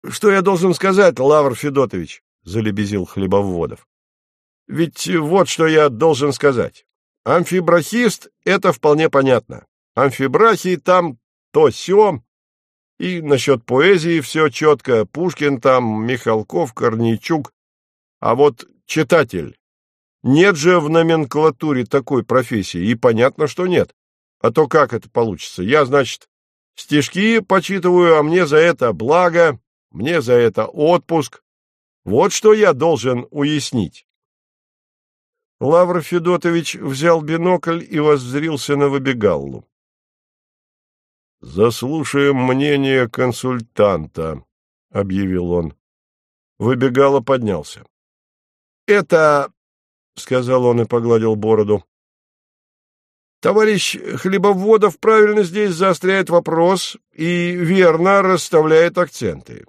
что я должен сказать, Лавр Федотович? — залебезил Хлебоводов. — Ведь вот что я должен сказать. Амфибрахист — это вполне понятно. Амфибрахий там то сё, и насчет поэзии все четко. Пушкин там, Михалков, Корнейчук. А вот читатель. Нет же в номенклатуре такой профессии, и понятно, что нет. А то как это получится? Я, значит, стишки почитываю, а мне за это благо, мне за это отпуск. Вот что я должен уяснить. Лавр Федотович взял бинокль и воззрился на Выбегаллу. — Заслушаем мнение консультанта, — объявил он. Выбегало поднялся. — Это, — сказал он и погладил бороду, — товарищ Хлебоводов правильно здесь заостряет вопрос и верно расставляет акценты.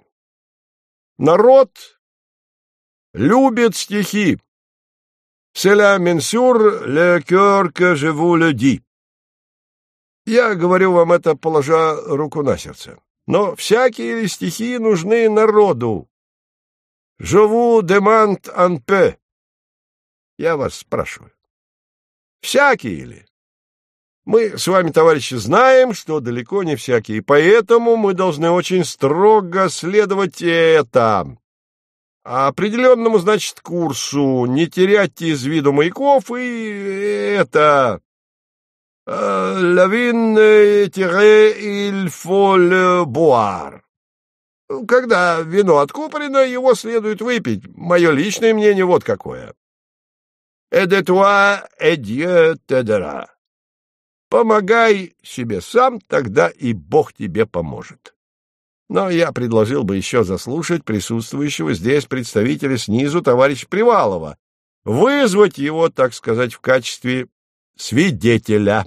Народ любит стихи. «Cela mensure le cœur que je vous le dis». Я говорю вам это, положа руку на сердце. Но всякие ли стихи нужны народу? Je vous demande un peu. Я вас спрашиваю. Всякие ли? Мы с вами, товарищи, знаем, что далеко не всякие, поэтому мы должны очень строго следовать это. Определенному, значит, курсу, не терять из виду маяков и это... «La vigne tirer, il faut le boire». Когда вино откупорено, его следует выпить. Мое личное мнение вот какое. «Et de toi, et Dieu t'aidera». Помогай себе сам, тогда и Бог тебе поможет. Но я предложил бы еще заслушать присутствующего здесь представителя снизу товарища Привалова, вызвать его, так сказать, в качестве свидетеля.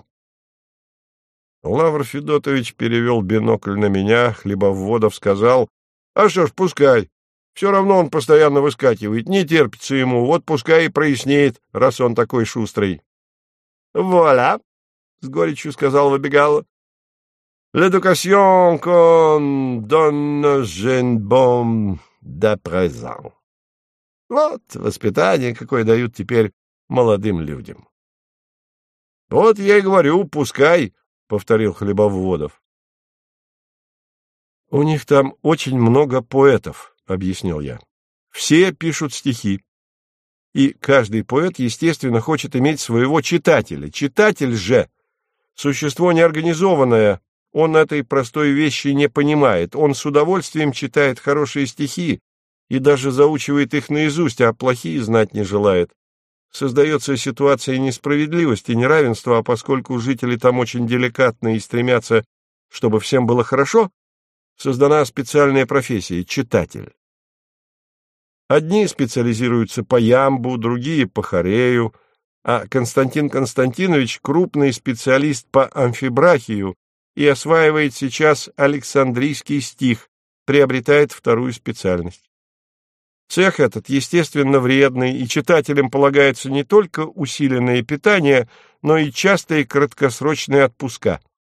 Лавр Федотович перевел бинокль на меня, Хлебоводов сказал: — А что ж, пускай. Все равно он постоянно выскакивает, не терпится ему, вот пускай и прояснеет, раз он такой шустрый. — Вуаля! — с горечью сказал Выбегало. — L'éducation qu'on donne jeune bon de présent. Вот воспитание, какое дают теперь молодым людям. — Вот я и говорю, пускай, — повторил Хлебоводов. — У них там очень много поэтов, — объяснил я. Все пишут стихи. И каждый поэт, естественно, хочет иметь своего читателя. Читатель же — существо неорганизованное, он этой простой вещи не понимает. Он с удовольствием читает хорошие стихи и даже заучивает их наизусть, а плохие знать не желает. Создается ситуация несправедливости, неравенства, а поскольку жители там очень деликатны и стремятся, чтобы всем было хорошо, создана специальная профессия — читатель. Одни специализируются по ямбу, другие — по хорею, а Константин Константинович — крупный специалист по амфибрахию и осваивает сейчас александрийский стих, приобретает вторую специальность. Цех этот, естественно, вредный, и читателям полагается не только усиленное питание, но и частые краткосрочные отпуска.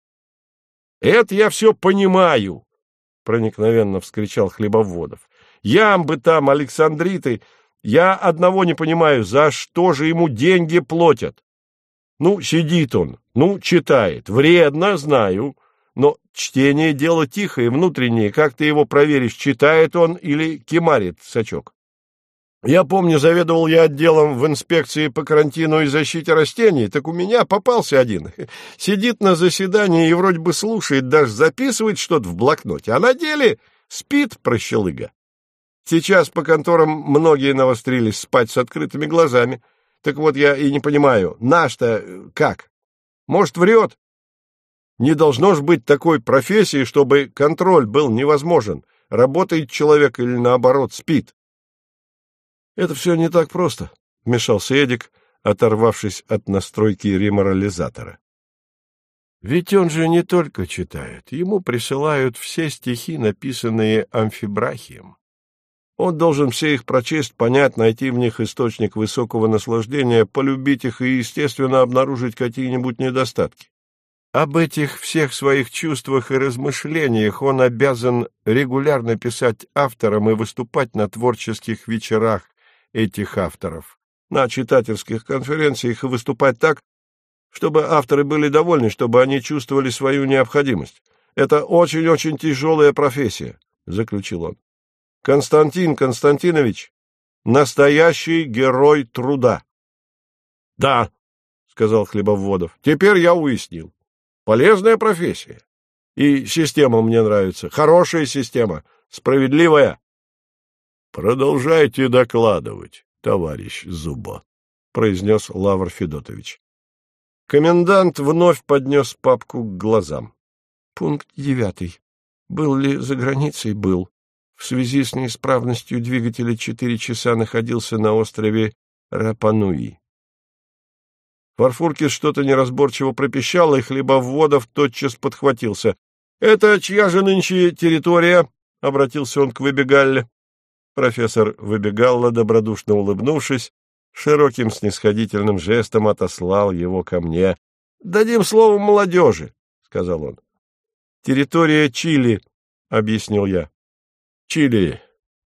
— Это я все понимаю! — проникновенно вскричал Хлебоводов. — Ямбы там, александриты. Я одного не понимаю, за что же ему деньги платят? Ну, сидит он, ну, читает. Вредно, знаю. Но чтение — дело тихое, внутреннее. Как ты его проверишь, читает он или кимарит сачок? Я помню, заведовал я отделом в инспекции по карантину и защите растений, так у меня попался один. Сидит на заседании и вроде бы слушает, даже записывает что-то в блокноте, а на деле спит прощелыга. Сейчас по конторам многие навострились спать с открытыми глазами. Так вот я и не понимаю, наш-то как? Может, врет? Не должно ж быть такой профессии, чтобы контроль был невозможен. Работает человек или, наоборот, спит. — Это все не так просто, — вмешался Эдик, оторвавшись от настройки реморализатора. — Ведь он же не только читает, ему присылают все стихи, написанные амфибрахием. Он должен все их прочесть, понять, найти в них источник высокого наслаждения, полюбить их и, естественно, обнаружить какие-нибудь недостатки. Об этих всех своих чувствах и размышлениях он обязан регулярно писать авторам и выступать на творческих вечерах этих авторов, на читательских конференциях и выступать так, чтобы авторы были довольны, чтобы они чувствовали свою необходимость. Это очень-очень тяжелая профессия, — заключил он. Константин Константинович — настоящий герой труда. — Да, — сказал Хлебоводов, — теперь я уяснил. Полезная профессия. И система мне нравится. Хорошая система, справедливая. — Продолжайте докладывать, товарищ Зубо, — произнес Лавр Федотович. Комендант вновь поднес папку к глазам. Пункт 9. Был ли за границей? Был. В связи с неисправностью двигателя 4 часа находился на острове Рапа-Нуи. Фарфуркис что-то неразборчиво пропищал, и Хлебоводов тотчас подхватился. — Это чья же нынче территория? — обратился он к Выбегалле. Профессор Выбегалла, добродушно улыбнувшись, широким снисходительным жестом отослал его ко мне. — Дадим слово молодежи, — сказал он. — Территория Чили, — объяснил я. — Чили,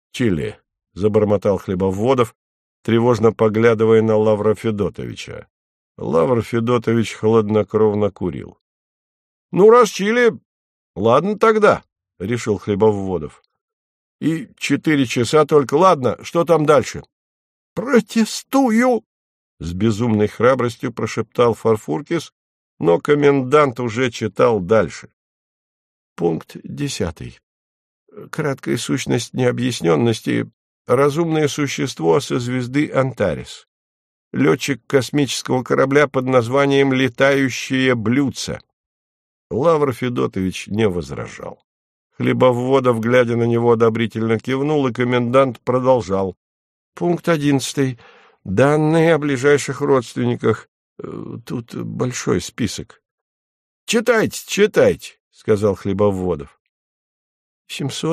— забормотал Хлебоводов, тревожно поглядывая на Лавра Федотовича. Лавр Федотович хладнокровно курил. — Ну, раз Чили, ладно тогда, — решил Хлебоводов. — И 4 часа только. Ладно, что там дальше? — Протестую! — с безумной храбростью прошептал Фарфуркис, но комендант уже читал дальше. Пункт 10. Краткая сущность необъясненности. Разумное существо со звезды Антарес. Летчик космического корабля под названием «Летающее блюдце». Лавр Федотович не возражал. Хлебоводов, глядя на него, одобрительно кивнул, и комендант продолжал. Пункт 11. Данные о ближайших родственниках. Тут большой список. — Читайте, — сказал Хлебоводов. —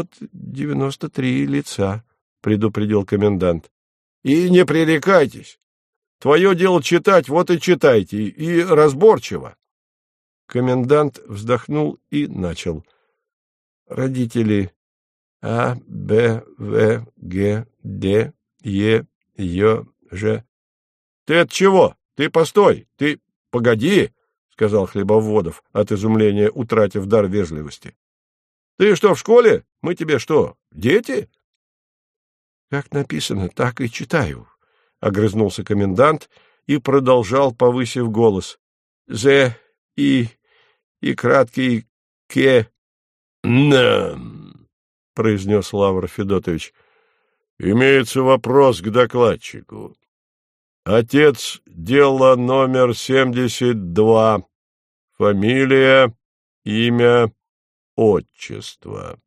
793 лица, — предупредил комендант. — И не пререкайтесь. Твое дело читать, вот и читайте, и разборчиво. Комендант вздохнул и начал. Родители А, Б, В, Г, Д, Е, Ё, Ж. — Ты от чего? Ты постой! Ты погоди! — сказал Хлебоводов, от изумления утратив дар вежливости. — Ты что, в школе? Мы тебе что, дети? — Как написано, так и читаю, — огрызнулся комендант и продолжал, повысив голос. — З, И краткий К. — Да, — произнес Лавр Федотович. — Имеется вопрос к докладчику. Отец дела номер 72. Фамилия, имя, отчество.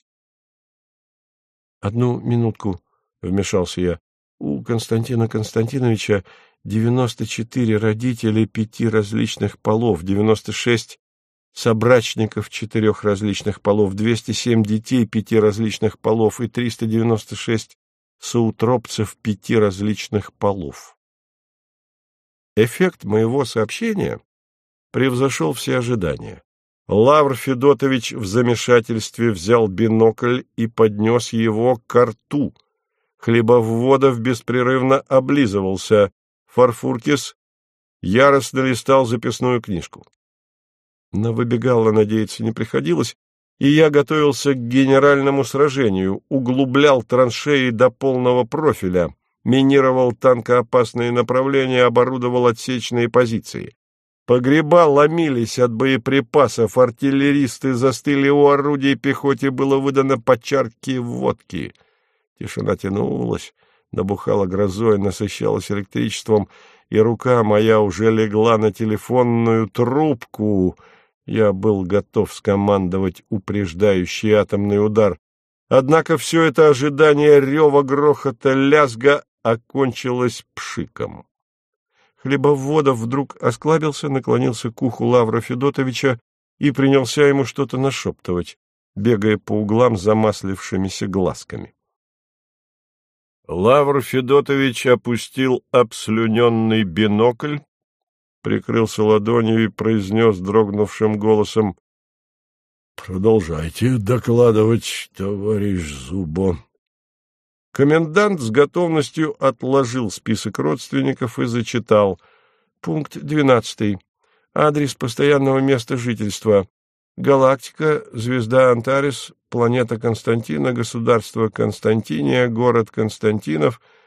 — Одну минутку, — вмешался я. У Константина Константиновича 94 родителей 5 различных полов, 96 собрачников 4 различных полов, 207 детей 5 различных полов и 396 соутропцев 5 различных полов. Эффект моего сообщения превзошел все ожидания. Лавр Федотович в замешательстве взял бинокль и поднес его к рту. Хлебоводов беспрерывно облизывался. Фарфуркис яростно листал записную книжку. На Выбегалла надеяться не приходилось, и я готовился к генеральному сражению, углублял траншеи до полного профиля, минировал танкоопасные направления, оборудовал отсечные позиции. Погреба ломились от боеприпасов, артиллеристы застыли у орудий, пехоте было выдано по чарке водки. Тишина тянулась, набухала грозой, насыщалась электричеством, и рука моя уже легла на телефонную трубку. Я был готов скомандовать упреждающий атомный удар. Однако все это ожидание рева, грохота, лязга окончилось пшиком. Хлебоводов вдруг осклабился, наклонился к уху Лавра Федотовича и принялся ему что-то нашептывать, бегая по углам замаслившимися глазками. Лавр Федотович опустил обслюненный бинокль прикрылся ладонью и произнес дрогнувшим голосом: «Продолжайте докладывать, товарищ Зубо». Комендант с готовностью отложил список родственников и зачитал. Пункт 12. Адрес постоянного места жительства. Галактика, звезда Антарес, планета Константина, государство Константиния, город Константинов,